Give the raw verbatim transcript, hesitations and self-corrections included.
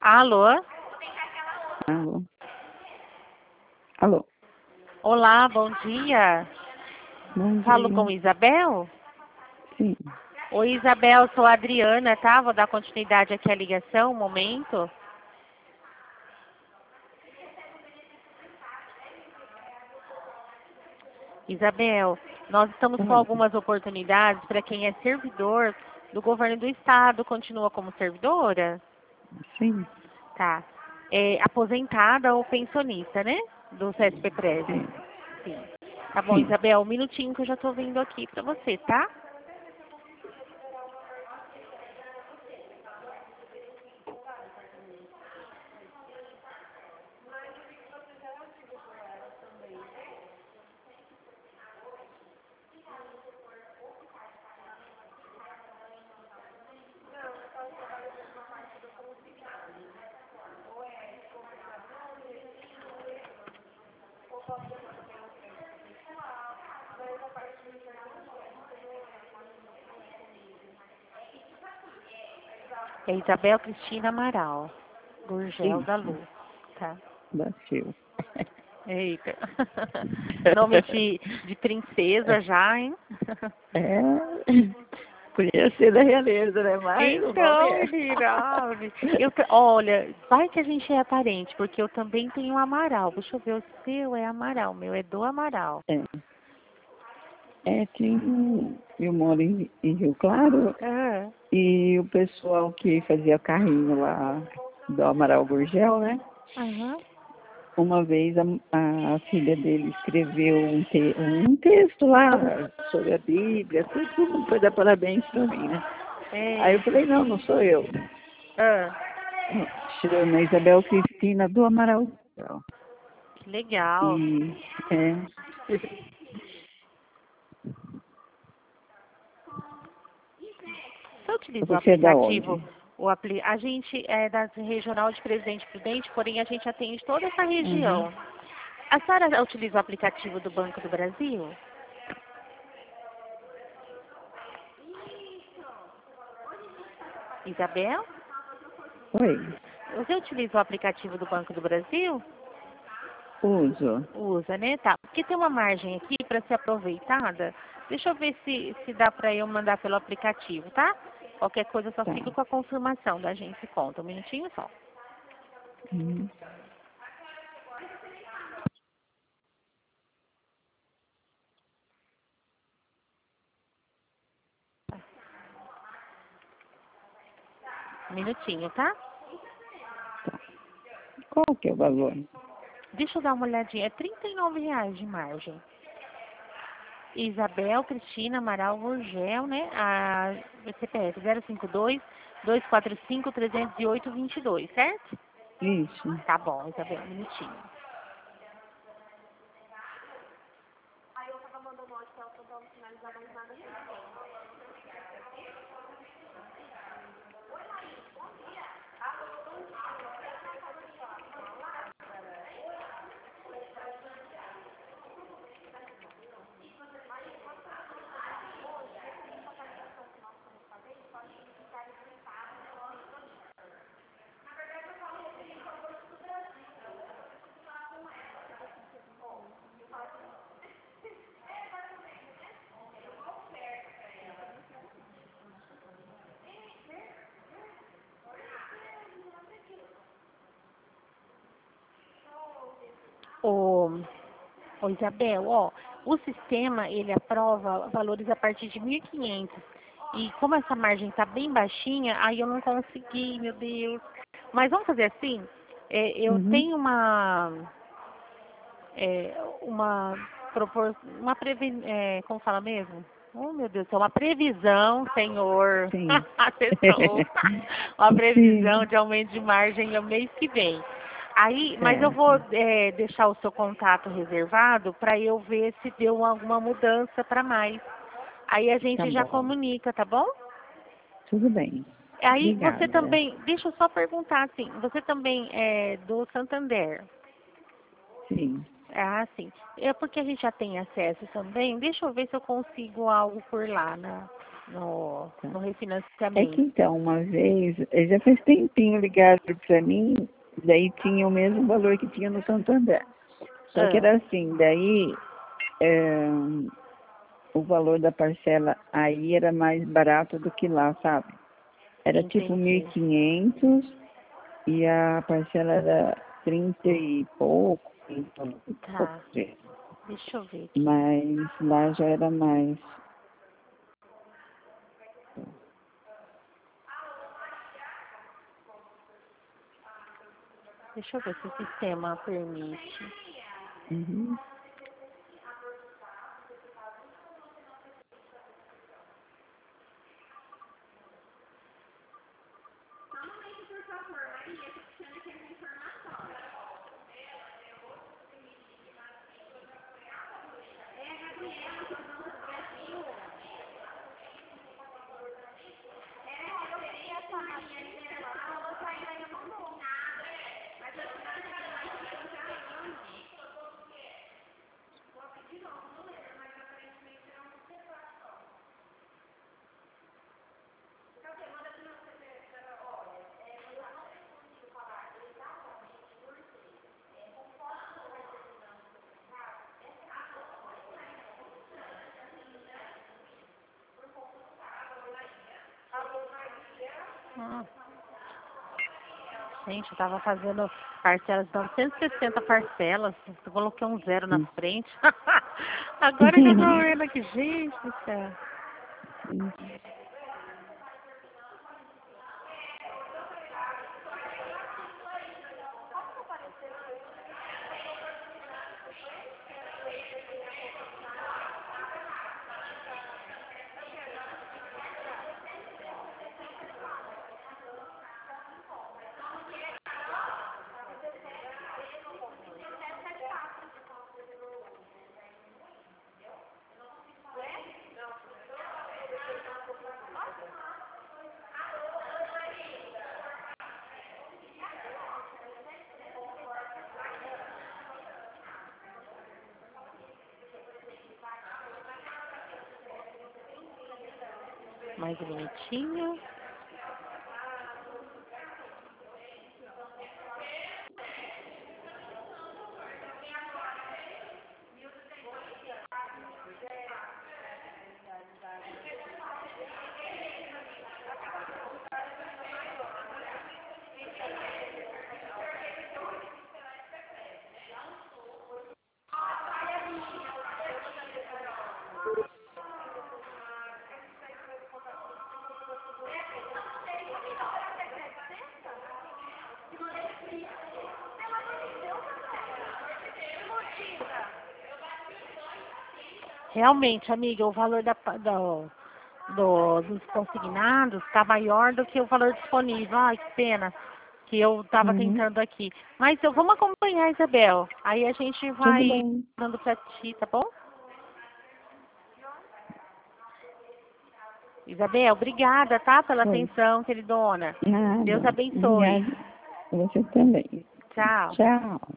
Alô? Alô? Alô? Olá, bom dia. Bom Falo dia. com Isabel? Sim. Oi, Isabel, sou a Adriana, tá? Vou dar continuidade aqui à ligação, um momento. Isabel, nós estamos com Oi. algumas oportunidades para quem é servidor do governo do estado. Continua como servidora? Sim. Tá. É aposentada ou pensionista, né? Do C S P Prev. Sim. Sim. Tá bom, Sim. Isabel, um minutinho que eu já tô vindo aqui para você, tá? É Isabel Cristina Amaral, Gurgel da Isso. Lu, tá? Da Sil. Eita. Nome de, de princesa já, hein? É. Podia ser da realeza, né? Mas o nome Então, é. menina, eu, te- olha, vai que a gente é parente, porque eu também tenho Amaral. Deixa eu ver, o seu é Amaral, o meu é do Amaral. É. É que eu moro em, em Rio Claro Ah, e o pessoal que fazia carrinho lá do Amaral Gurgel, né? aham. Uma vez a, a filha dele escreveu um, te, um texto lá sobre a Bíblia, tudo, tudo foi dar parabéns para mim, né? Aí É, eu falei, não, não sou eu. ah, Chama Isabel Cristina do Amaral. que legal. E é, Você utiliza o você é da aplicativo? onde? O apli... A gente é da regional de Presidente Prudente, porém a gente atende toda essa Uhum. região. A senhora utiliza o aplicativo do Banco do Brasil? Isabel? Oi, Você utiliza o aplicativo do Banco do Brasil? uso. Usa, né? Tá. Porque tem uma margem aqui para ser aproveitada. Deixa eu ver se, se dá para eu mandar pelo aplicativo, tá? Qualquer coisa eu só Tá. fico com a confirmação da agência conta. Um minutinho só. Uhum. Um minutinho, tá? Qual que é o valor? Deixa eu dar uma olhadinha. É trinta e nove reais de margem. Isabel Cristina Amaral Gurgel, né? A C P F zero cinco dois, dois quatro cinco, três zero oito, dois dois, certo? Isso. Tá bom, Isabel, um minutinho. Ô, ô Isabel, ó, o sistema ele aprova valores a partir de mil e quinhentos. E como essa margem tá bem baixinha, aí eu não consegui, meu Deus. Mas vamos fazer assim? É, eu Uhum. tenho uma é, uma propor, uma previ, é, como fala mesmo? Oh, meu Deus, é uma previsão, senhor. Sim. Acertou. Uma previsão Sim. de aumento de margem no mês que vem. Aí, mas eu vou Certo. é, deixar o seu contato reservado para eu ver se deu alguma mudança para mais. Aí a Tá gente já bom. comunica, tá bom? Tudo bem. Aí você Obrigada. também, deixa eu só perguntar assim, você também é do Santander? Sim. Ah, sim. É porque a gente já tem acesso também. Deixa eu ver se eu consigo algo por lá, né? no, Tá. no É refinanciamento. que então, uma vez, eh, já faz tempinho ligaram para mim, daí tinha o mesmo valor que tinha no Santander. Só que Ah, era assim, daí eh, o valor da parcela aí era mais barato do que lá, sabe? Era tipo mil e entendi. quinhentos e a parcela era trinta e pouco, então, Tá, deixa eu ver aqui. mas lá já era mais. Deixa eu ver se o sistema permite. Uhum. Hum. Gente, eu tava fazendo parcelas, então cento e sessenta parcelas. Eu coloquei um zero na Hum. frente. Agora que eu tô vendo aqui, gente do céu. Mais bonitinho. Realmente, amiga, o valor da, pa- do, do- dos consignados está maior do que o valor disponível. Ai, que pena que eu estava Uhum. tentando aqui. Mas eu vamos acompanhar, Isabel. Aí a gente Tudo vai bem. dando pra ti, tá bom? Isabel, obrigada, tá? Pela Oi. atenção, queridona. Deus Nada. abençoe. Obrigada. Você também. Tchau. Tchau.